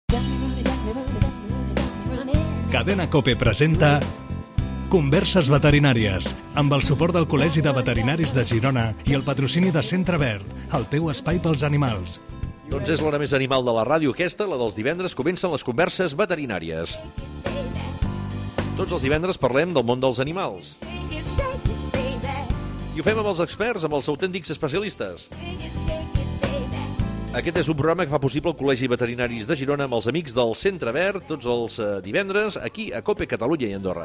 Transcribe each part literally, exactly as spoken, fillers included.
Cadena COPE presenta Converses veterinàries, amb el suport del Col·legi de Veterinaris de Girona i el patrocini de Centre Verd, el teu espai pels animals. Doncs és l'hora més animal de la ràdio aquesta, la dels divendres, comencen les converses veterinàries. Tots els divendres parlem del món dels animals. I ho fem amb els experts, amb els autèntics especialistes. Aquest és un programa que fa possible el Col·legi Veterinaris de Girona amb els amics del Centre Verd, tots els divendres, aquí a COPE, Catalunya i Andorra.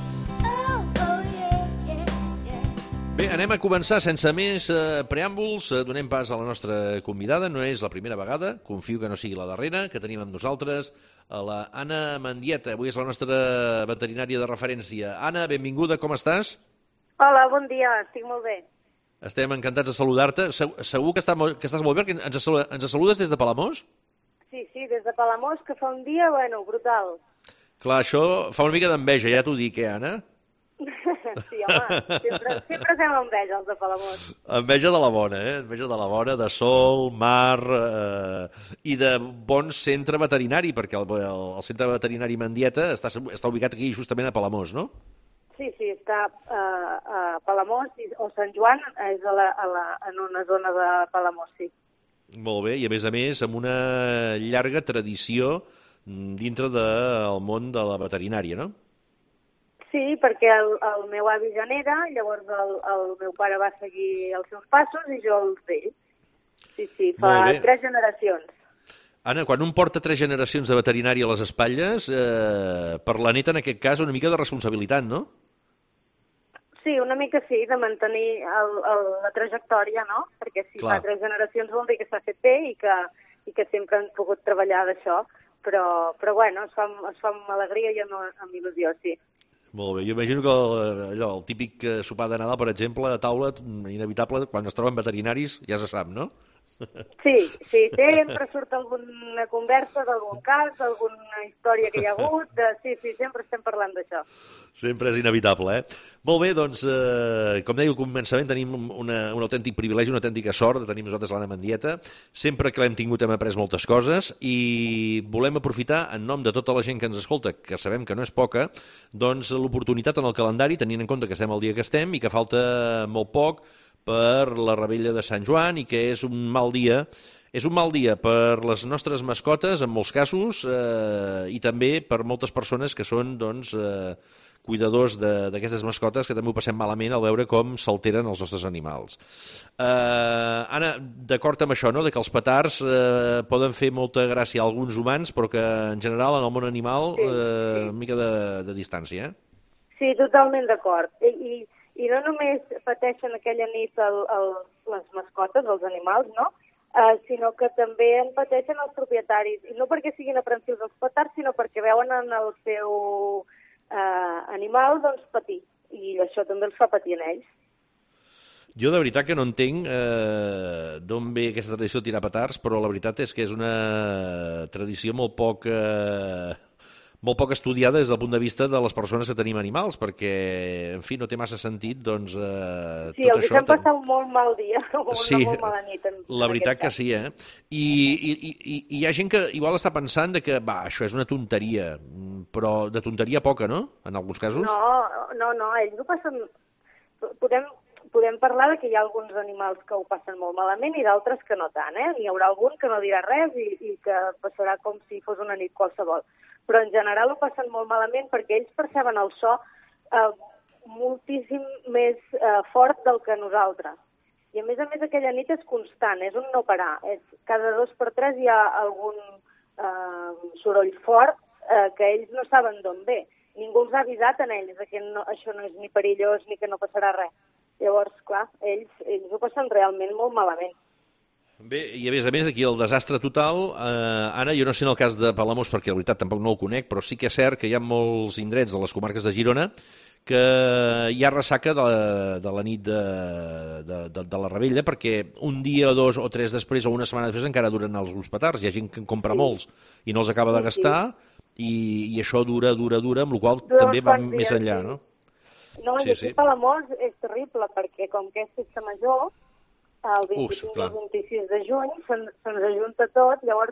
Bé, anem a començar sense més eh, preàmbuls. Eh, donem pas a la nostra convidada. No és la primera vegada, confio que no sigui la darrera, que tenim amb nosaltres a la Anna Mendieta. Avui és la nostra veterinària de referència. Anna, benvinguda, com estàs? Hola, bon dia, estic molt bé. Estem encantats de saludar-te. Segur, segur que, està, que estàs molt bé, perquè ens, ens saludes des de Palamós? Sí, sí, des de Palamós, que fa un dia, bueno, brutal. Clar, això fa una mica d'enveja, ja t'ho dic, eh, Anna? Sí, home, sempre, sempre fem enveja, els de Palamós. Enveja de la bona, eh? Enveja de la bona, de sol, mar eh, i de bon centre veterinari, perquè el, el, el centre veterinari Mendieta està, està ubicat aquí justament a Palamós, no? Sí, sí, està uh, a Palamós, o Sant Joan és a la, a la, en una zona de Palamós, sí. Molt bé, i a més a més amb una llarga tradició dintre del món de la veterinària, no? Sí, perquè el, el meu avi ja n'era, llavors el, el meu pare va seguir els seus passos i jo els d'ell. Sí, sí, fa tres generacions. Anna, quan un porta tres generacions de veterinària a les espatlles, eh, per la neta, en aquest cas, una mica de responsabilitat, no? Sí, una mica sí, de mantenir el, el, la trajectòria, no? Perquè si Clar. fa tres generacions vol dir que s'ha fet bé i que, i que sempre han pogut treballar d'això, però, però bueno, es fa, es fa amb alegria i amb, amb il·lusió, sí. Molt bé, jo imagino que el, allò, el típic sopar de Nadal, per exemple, a taula, inevitable, quan es troben veterinaris, ja se sap, no? Sí, sí, sempre surt alguna conversa d'algun cas, d'alguna història que hi ha hagut, de... sí, sí, sempre estem parlant d'això. Sempre és inevitable, eh? Molt bé, doncs, eh, com deia al començament, tenim una, un autèntic privilegi, una autèntica sort de tenir nosaltres l'Anna Mendieta. Sempre que l'hem tingut hem après moltes coses i volem aprofitar, en nom de tota la gent que ens escolta, que sabem que no és poca, doncs l'oportunitat en el calendari, tenint en compte que estem al dia que estem i que falta molt poc per la revetlla de Sant Joan i que és un mal dia, és un mal dia per les nostres mascotes, en molts casos, eh, i també per moltes persones que són, doncs, eh, cuidadors d'aquestes mascotes, que també ho passem malament al veure com s'alteren els nostres animals. Eh, Anna, d'acord amb això, no?, de que els petards eh, poden fer molta gràcia a alguns humans, però que, en general, en el món animal, eh, sí, sí. una mica de, de distància, eh? Sí, totalment d'acord. I, i I no només pateixen aquella nit el, el, les mascotes, els animals, no? Uh, sinó que també en pateixen els propietaris. I no perquè siguin aprensius els petards, sinó perquè veuen en el seu uh, animal doncs, patir. I això també els fa patir en ells. Jo de veritat que no entenc eh, d'on ve aquesta tradició de tirar petards, però la veritat és que és una tradició molt poc... Eh... molt poc estudiada des del punt de vista de les persones que tenim animals, perquè, en fi, no té massa sentit, doncs, eh, sí, tot això... Sí, els estem passant un molt mal dia, o sí, una molt mala nit. En, la veritat que sí, eh? I, i, i, I hi ha gent que igual està pensant de que, va, això és una tonteria, però de tonteria poca, no?, en alguns casos? No, no, no, ells ho passen... Podem, podem parlar de que hi ha alguns animals que ho passen molt malament i d'altres que no tant, eh? N'hi haurà algun que no dirà res i, i que passarà com si fos una nit qualsevol. Però en general ho passen molt malament perquè ells perceben el so eh, moltíssim més eh, fort del que nosaltres. I a més a més aquella nit és constant, és un no parar. És, cada dos per tres hi ha algun eh, soroll fort eh, que ells no saben d'on ve. Ningú els ha avisat en ells que no, això no és ni perillós ni que no passarà res. Llavors, clar, ells, ells ho passen realment molt malament. Bé, i a més a més aquí el desastre total, eh, Anna, jo no sé en el cas de Palamós perquè la veritat tampoc no el conec, però sí que és cert que hi ha molts indrets de les comarques de Girona que hi ha ressaca de, de la nit de, de, de, de la revetlla, perquè un dia, dos o tres després o una setmana després encara duren els petards, hi ha gent que en compra sí. molts i no els acaba de gastar sí. i, i això dura, dura, dura, amb la qual cosa també va més enllà, no? No, sí, i aquí sí. Palamós és terrible perquè com que és festa major, el vint-i-cinc i el vint-i-sis de juny se'ns se ajunta tot, llavors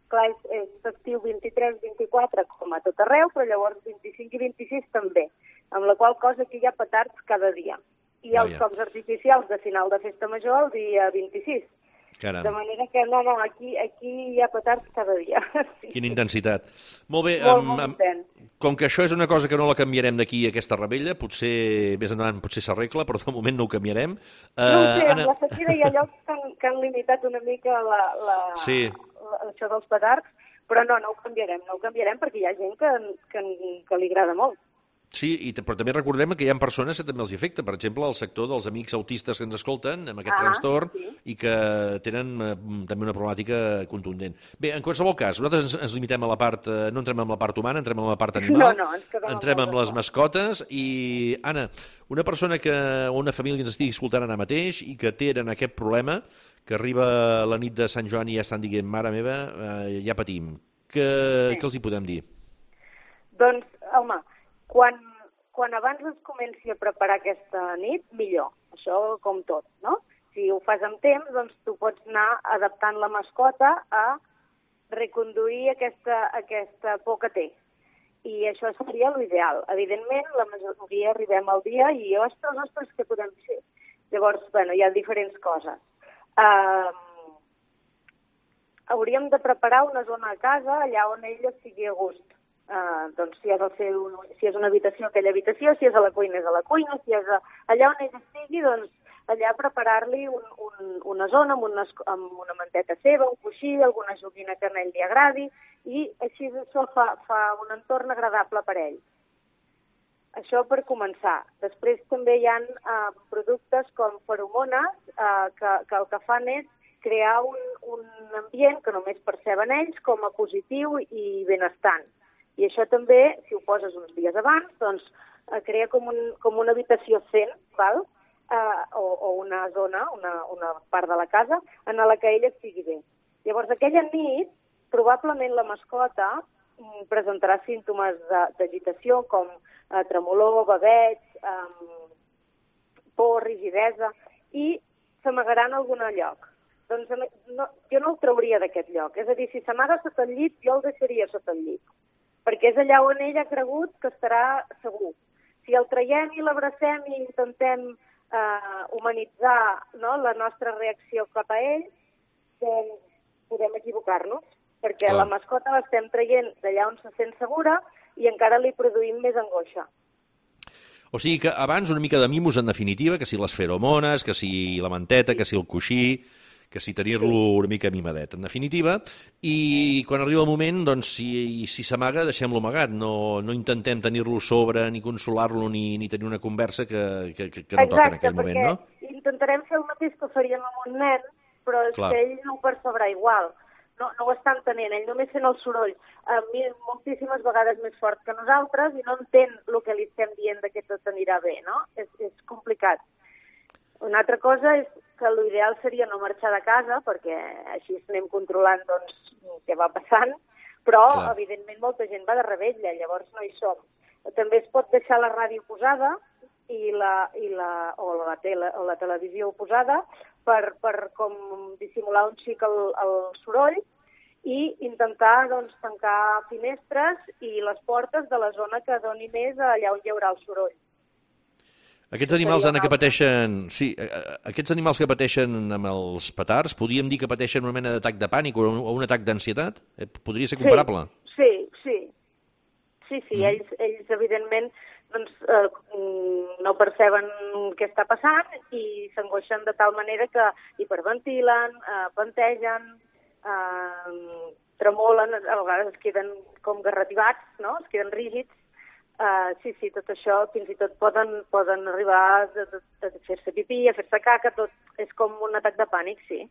clar, és, és festiu vint-i-tres vint-i-quatre com a tot arreu, però llavors vint-i-cinc i vint-i-sis també, amb la qual cosa aquí hi ha petards cada dia. I els Vaja. focs artificials de final de festa major el dia vint-i-sis. Caram. De manera que no, no, aquí, aquí hi ha petards cada dia. Sí. Quina intensitat. Molt bé, Molt, amb, molt amb, intens. com que això és una cosa que no la canviarem d'aquí a aquesta rebella, potser més endavant potser s'arregla, però de moment no ho canviarem. No ho sé, Uh, amb la sequera hi ha llocs que han, que han limitat una mica la, la, Sí. la, això dels petards, però no, no ho canviarem, no ho canviarem perquè hi ha gent que, que, que li agrada molt. Sí, i, però també recordem que hi ha persones que també els afecta, per exemple, el sector dels amics autistes que ens escolten amb aquest Ah, trastorn sí. i que tenen eh, també una problemàtica contundent. Bé, en qualsevol cas, nosaltres ens, ens limitem a la part, eh, no entrem en la part humana, entrem en la part animal, No, no, ens quedem amb entrem amb moltes les mascotes i, Anna, una persona que, o una família que ens estigui escoltant ara mateix i que tenen aquest problema, que arriba la nit de Sant Joan i ja estan dient, mare meva, eh, ja patim. Que, Sí. Què els hi podem dir? Doncs, home, quan, quan abans es comenci a preparar aquesta nit, millor. Això com tot, no? Si ho fas amb temps, doncs tu pots anar adaptant la mascota a reconduir aquesta, aquesta por que té. I això seria l'ideal. Evidentment, la majoria arribem al dia i, ostres, ostres, què podem fer? Llavors, bueno, hi ha diferents coses. Uh, hauríem de preparar una zona a casa allà on ell estigui a gust. Uh, doncs si és, el seu, si és una habitació, aquella habitació, si és a la cuina, és a la cuina, si és a, allà on ell estigui, doncs allà preparar-li un, un, una zona amb una, amb una manteta seva, un coixí, alguna joguina que a ell li agradi, i així això fa, fa un entorn agradable per a ell. Això per començar. Després també hi ha uh, productes com feromones uh, que, que el que fan és crear un, un ambient que només perceben ells com a positiu i benestant. I això també, si ho poses uns dies abans, doncs eh, crea com, un, com una habitació zen, val? Eh, o, o una zona, una, una part de la casa, en la que ell estigui bé. Llavors, aquella nit, probablement la mascota mm, presentarà símptomes d'agitació com eh, tremolor, baveig, eh, por, rigidesa, i s'amagaran a algun lloc. Doncs no, jo no el trauria d'aquest lloc. És a dir, si s'amaga sota el llit, jo el deixaria sota el llit, perquè és allà on ell ha cregut que estarà segur. Si el traiem i l'abracem i intentem eh, humanitzar, no, la nostra reacció cap a ell, doncs podem equivocar-nos, perquè Clar. la mascota l'estem traient d'allà on se sent segura i encara li produïm més angoixa. O sigui que abans una mica de mimos, en definitiva, que si les feromones, que si la manteta, que si el coixí, que si tenir-lo una mica mimadet, en definitiva, i quan arriba el moment, doncs, si si s'amaga, deixem-lo amagat, no, no intentem tenir-lo sobre, ni consolar-lo, ni, ni tenir una conversa que, que, que no toca en aquell moment, no? Exacte, perquè intentarem fer el mateix que faríem amb un nen, però és Clar. que ell no ho percebrà igual. No, no ho està entenent, ell només sent el soroll a mi moltíssimes vegades més fort que nosaltres i no entén el que li estem dient de que tot anirà bé, no? És, és complicat. Una altra cosa és que l'ideal seria no marxar de casa, perquè així anem controlant doncs, què va passant, però, Clar. evidentment, molta gent va de rebella, llavors no hi som. També es pot deixar la ràdio posada i la, i la, o, la tele, o la televisió posada per, per com dissimular un xic el, el soroll i intentar doncs, tancar finestres i les portes de la zona que doni més allà on hi haurà el soroll. Aquests animals, Anna, que pateixen... Sí, aquests animals que pateixen amb els petards, podríem dir que pateixen una mena d'atac de pànic o un, o un atac d'ansietat? Podria ser comparable? Sí, sí. Sí, sí, Mm. ells, ells evidentment doncs, eh, no perceben què està passant i s'angoixen de tal manera que hiperventilen, eh, pantegen, eh, tremolen, a vegades es queden com garrativats, no? Es queden rígids. Uh, sí, sí, tot això, fins i tot poden, poden arribar a, a, a fer-se pipí, a fer-se caca, tot és com un atac de pànic, sí.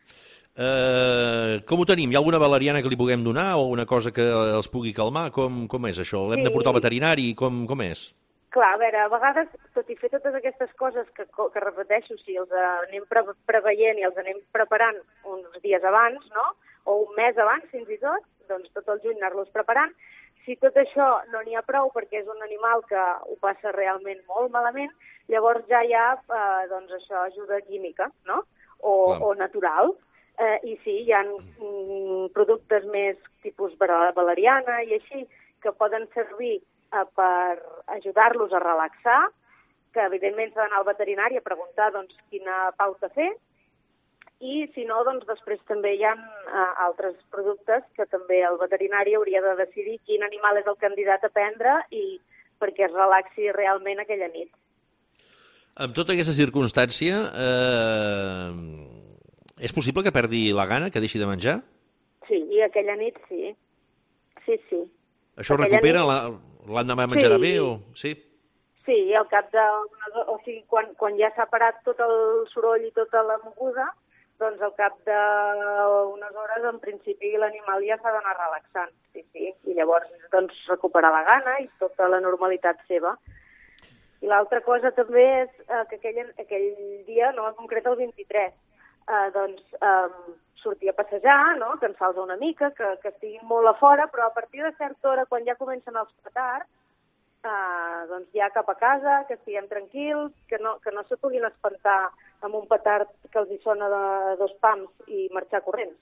Uh, com ho tenim? Hi ha alguna valeriana que li puguem donar o una cosa que els pugui calmar? Com, com és això? L'hem Sí. de portar al veterinari? Com, com és? Clar, a veure, a vegades, tot i fer totes aquestes coses que, que repeteixo, si els anem pre preveient i els anem preparant uns dies abans, no?, o un mes abans, fins i tot, doncs tot el juny anar-los preparant. Si tot això no n'hi ha prou perquè és un animal que ho passa realment molt malament, llavors ja hi ha, eh, doncs això, ajuda química, no?, o, o natural. Eh, I sí, hi ha mm, productes més tipus valeriana i així, que poden servir eh, per ajudar-los a relaxar, que evidentment s'ha d'anar al veterinari a preguntar doncs, quina pauta fer, i si no, doncs després també hi ha uh, altres productes que també el veterinari hauria de decidir quin animal és el candidat a prendre i perquè es relaxi realment aquella nit. Amb tota aquesta circumstància, eh, és possible que perdi la gana, que deixi de menjar? Sí, i aquella nit sí. Sí, sí. Això aquella recupera? nit... L'endemà menjarà sí. bé o...? Sí. Sí, al cap de... O sigui, quan, quan ja s'ha parat tot el soroll i tota la moguda, doncs al cap d'unes hores, en principi, l'animal ja s'ha d'anar relaxant. Sí, sí. I llavors, doncs, recuperar la gana i tota la normalitat seva. I l'altra cosa també és eh, que aquell, aquell dia, no en concret el vint-i-tres, eh, doncs eh, sortir a passejar, no? Cansar-los una mica, que, que estiguin molt a fora, però a partir de certa hora, quan ja comencen els petards, eh, doncs ja cap a casa, que estiguem tranquils, que no, que no se puguin espantar amb un petard que els hi sona de dos pams i marxar corrents.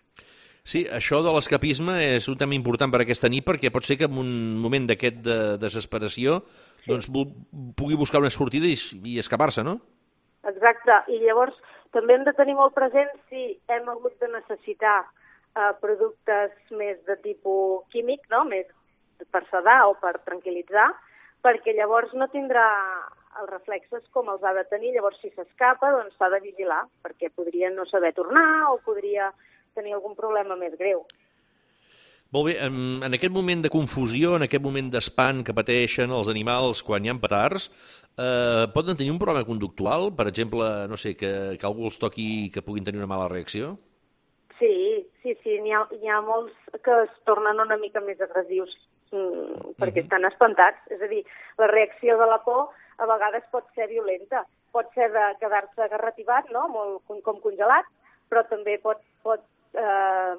Sí, això de l'escapisme és un tema important per aquesta nit, perquè pot ser que en un moment d'aquest de desesperació sí. doncs pugui buscar una sortida i, i escapar-se, no? Exacte, i llavors també hem de tenir molt present si hem hagut de necessitar eh, productes més de tipus químic, no? Més per sedar o per tranquil·litzar, perquè llavors no tindrà els reflexes com els ha de tenir, llavors si s'escapa doncs s'ha de vigilar, perquè podria no saber tornar o podria tenir algun problema més greu. Molt bé, en, en aquest moment de confusió, en aquest moment d'espant que pateixen els animals quan hi ha petards, eh, poden tenir un problema conductual? Per exemple, no sé, que, que algú els toqui i que puguin tenir una mala reacció? Sí, sí, sí, n'hi ha, n'hi ha molts que es tornen una mica més agressius mm, perquè uh-huh. estan espantats. És a dir, la reacció de la por a vegades pot ser violenta. Pot ser de quedar-se agarrativat, no? Molt com, com congelat, però també pot, pot eh,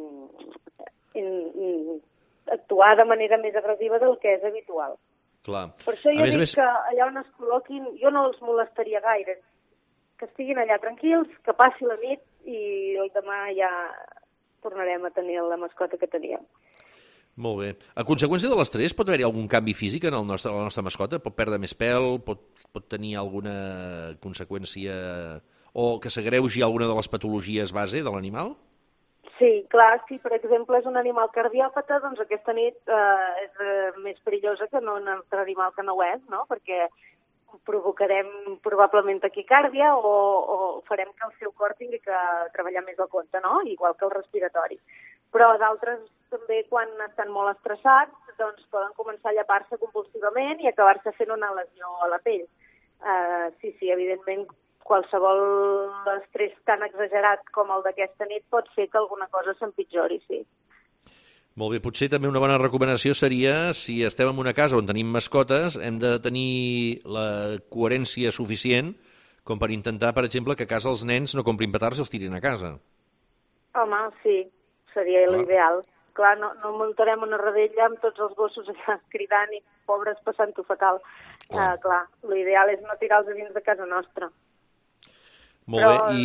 in, in, actuar de manera més agressiva del que és habitual. Clar. Per això jo a dic més... que allà on es col·loquin, jo no els molestaria gaire, que estiguin allà tranquils, que passi la nit i el demà ja tornarem a tenir la mascota que teníem. Molt bé. A conseqüència de l'estrès pot haver-hi algun canvi físic en el nostre, la nostra mascota? Pot perdre més pèl? Pot, pot tenir alguna conseqüència o que s'agreugi alguna de les patologies base de l'animal? Sí, clar, si per exemple és un animal cardiòpata, doncs aquesta nit eh, és eh, més perillosa que no un altre animal que no ho és, no? Perquè provocarem probablement taquicàrdia o, o farem que el seu cor tingui que treballar més al compte, no? Igual que el respiratori. Però d'altres també quan estan molt estressats doncs poden començar a llepar-se compulsivament i acabar-se fent una lesió a la pell. Uh, sí, sí, evidentment qualsevol estrès tan exagerat com el d'aquesta nit pot fer que alguna cosa s'empitjori, sí. Molt bé, potser també una bona recomanació seria, si estem en una casa on tenim mascotes, hem de tenir la coherència suficient com per intentar, per exemple, que a casa els nens no comprin petards i els tirin a casa. Home, sí, seria l'ideal. Clar, no, no muntarem una redella amb tots els gossos allà cridant i pobres passant-ho fatal. Clar, uh, clar l'ideal és no tirar-los a dins de casa nostra. Molt Però, bé,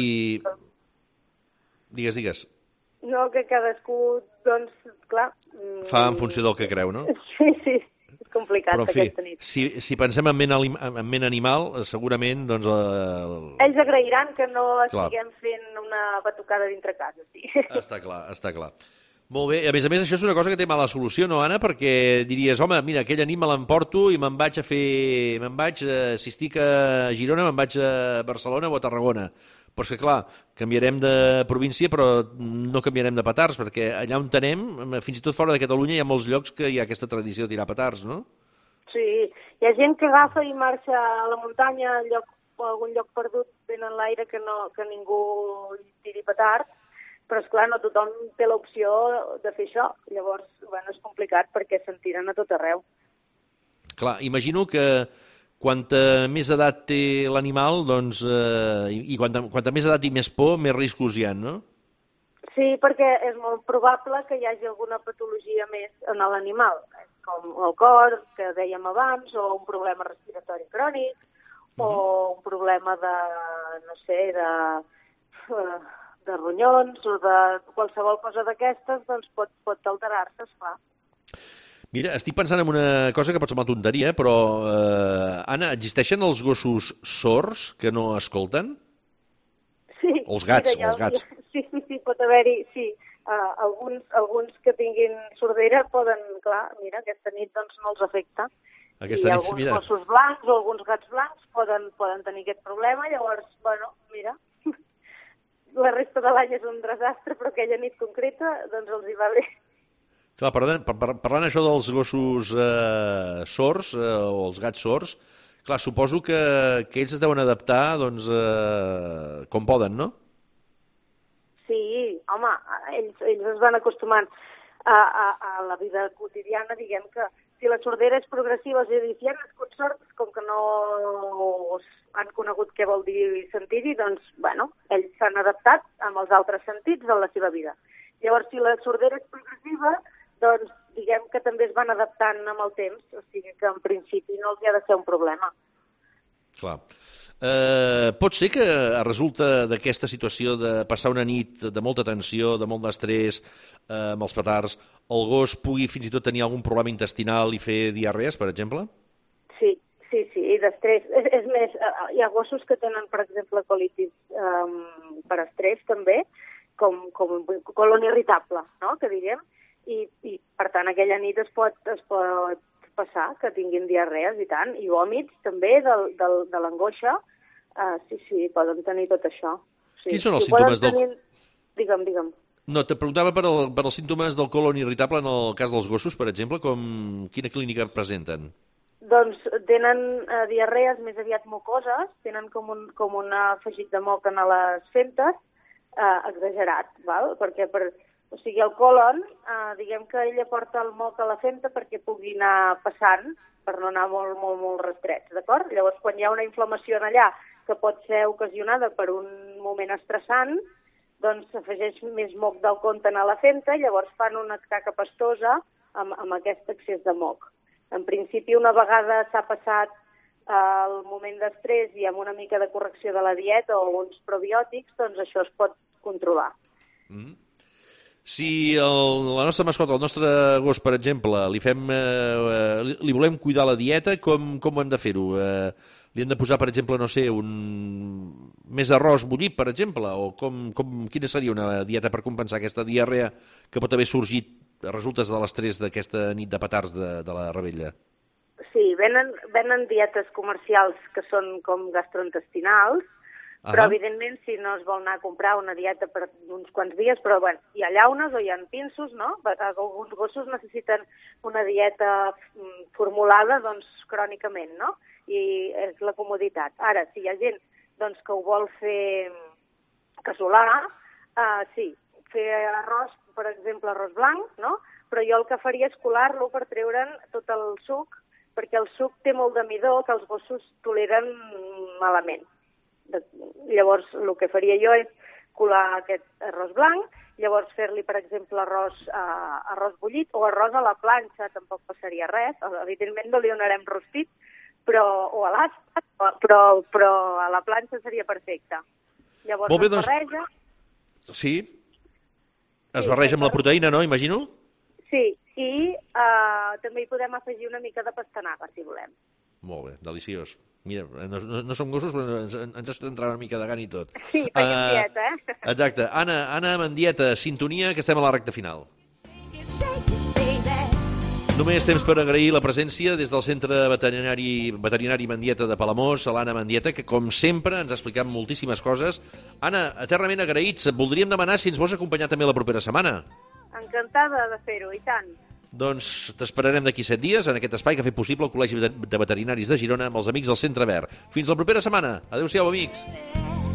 i... Digues, digues. No, que cadascú, doncs, clar... Fa en funció del que creu, no? Sí, sí, és complicat. Però, en fi, aquesta nit. Si, si pensem en ment, en ment animal, segurament, doncs... El... Ells agrairan que no estiguem clar. fent una batucada dintre casa, sí. Està clar, està clar. Molt bé, a més a més això és una cosa que té mala solució, no, Anna? Perquè diries, home, mira, aquell anim me l'emporto i me'n vaig a fer... me'n vaig, eh, si estic a Girona, me'n vaig a Barcelona o a Tarragona. Però és que, clar, canviarem de província, però no canviarem de petards, perquè allà on anem, fins i tot fora de Catalunya, hi ha molts llocs que hi ha aquesta tradició de tirar petards, no? Sí, hi ha gent que agafa i marxa a la muntanya, a lloc, a algun lloc perdut, ben en l'aire, que, no, que ningú tiri petards, però, esclar, no tothom té l'opció de fer això. Llavors, bueno, és complicat perquè se'n tiren a tot arreu. Clar, imagino que quanta més edat té l'animal, doncs, eh, i quanta, quanta més edat i més por, més riscos hi ha, no? Sí, perquè és molt probable que hi hagi alguna patologia més en l'animal, com el cor, que dèiem abans, o un problema respiratori crònic, uh-huh. o un problema de, no sé, de... de ronyons o de qualsevol cosa d'aquestes, doncs pot, pot alterar-se, esclar. Mira, estic pensant en una cosa que pot semblar tonteria, però, eh, Anna, existeixen els gossos sords que no escolten? Sí. O els gats, mira, o els gats. Sí, sí, sí, pot haver-hi, sí. Uh, alguns, alguns que tinguin sordera poden, clar, mira, aquesta nit doncs no els afecta. Aquesta I nit, alguns mira. gossos blancs o alguns gats blancs poden, poden tenir aquest problema, llavors, bueno, mira, la resta de l'any és un desastre, però aquella nit concreta doncs els hi va bé. Clar, parlant, par, par, parlant això dels gossos eh, sords eh, o els gats sords, clar, suposo que, que ells es deuen adaptar doncs, eh, com poden, no? Sí, home, ells, ells es van acostumant a, a, a la vida quotidiana, diguem que si la sordera és progressiva, és a dir, si han nascut sords, com que no han conegut què vol dir sentir-hi, doncs, bueno, ells s'han adaptat amb els altres sentits de la seva vida. Llavors, si la sordera és progressiva, doncs diguem que també es van adaptant amb el temps, o sigui que en principi no els hi ha de ser un problema. Clar. Eh, pot ser que resulta d'aquesta situació de passar una nit de molta tensió, de molt d'estrès, eh, amb els petards, el gos pugui fins i tot tenir algun problema intestinal i fer diarrees, per exemple? Sí, sí, sí, d'estrès. És, és més, hi ha gossos que tenen, per exemple, colitis um, per estrès també, com, com colon irritable, no?, que diguem, i, i per tant aquella nit es pot, es pot passar que tinguin diarrees i tant, i vòmits també del, del, de l'angoixa, uh, sí, sí, poden tenir tot això. Sí. Quins són els I símptomes tenir... del... Digue'm, digue'm. No, te preguntava per, el, per els símptomes del colon irritable en el cas dels gossos, per exemple, com quina clínica presenten? Doncs tenen uh, diarrees més aviat mucoses, tenen com un, com un afegit de moc en les fentes, uh, exagerat, val? Perquè per... O sigui, el colon, eh, diguem que ella porta el moc a la femta perquè pugui anar passant, per no anar molt, molt, molt restrets, d'acord? Llavors, quan hi ha una inflamació allà que pot ser ocasionada per un moment estressant, doncs s'afegeix més moc del compte a la femta i llavors fan una caca pastosa amb, amb aquest excés de moc. En principi, una vegada s'ha passat eh, el moment d'estrès i amb una mica de correcció de la dieta o uns probiòtics, doncs això es pot controlar. Mm. Si el, la nostra mascota, el nostre gos, per exemple, li fem, eh, li, li volem cuidar la dieta, com, com ho hem de fer-ho? Eh, li hem de posar, per exemple, no sé, un més arròs bullit, per exemple? O com, com, quina seria una dieta per compensar aquesta diarrea que pot haver sorgit a resultes de l'estrès d'aquesta nit de petards de, de la Rebella? Sí, venen, venen dietes comercials que són com gastrointestinals, Ahà. Però, evidentment, si no es vol anar a comprar una dieta per uns quants dies, però, bueno, hi ha llaunes o hi ha pinços, no? Alguns gossos necessiten una dieta formulada, doncs, crònicament, no? I és la comoditat. Ara, si hi ha gent, doncs, que ho vol fer casolà, uh, sí, fer arròs, per exemple, arròs blanc, no? Però jo el que faria és colar-lo per treure'n tot el suc, perquè el suc té molt de midó que els gossos toleren malament. Llavors, el que faria jo és colar aquest arròs blanc, llavors fer-li, per exemple, arròs, uh, arròs bullit o arròs a la planxa, tampoc passaria res. Evidentment no li donarem rostit, però, o a l'aspa, però, però a la planxa seria perfecte. Llavors Molt bé, es doncs... barreja... Sí, es barreja amb la proteïna, no, imagino? Sí, i uh, també hi podem afegir una mica de pastanaga, si volem. Molt bé, deliciós. Mira, no, no, no som gossos, però ens, ens està entrant una mica de gana i tot. Sí, perquè uh, dieta, eh? Exacte. Anna, Anna Mendieta, sintonia, que estem a la recta final. Només temps per agrair la presència des del Centre Veterinari, Veterinari Mendieta de Palamós, a l'Anna Mendieta, que com sempre ens ha explicat moltíssimes coses. Anna, eternament agraïts. Voldríem demanar si ens vols acompanyar també la propera setmana. Encantada de fer-ho, i tant. Doncs t'esperarem d'aquí set dies en aquest espai que ha fet possible el Col·legi de Veterinaris de Girona amb els amics del Centre Verd. Fins la propera setmana. Adéu-siau, amics.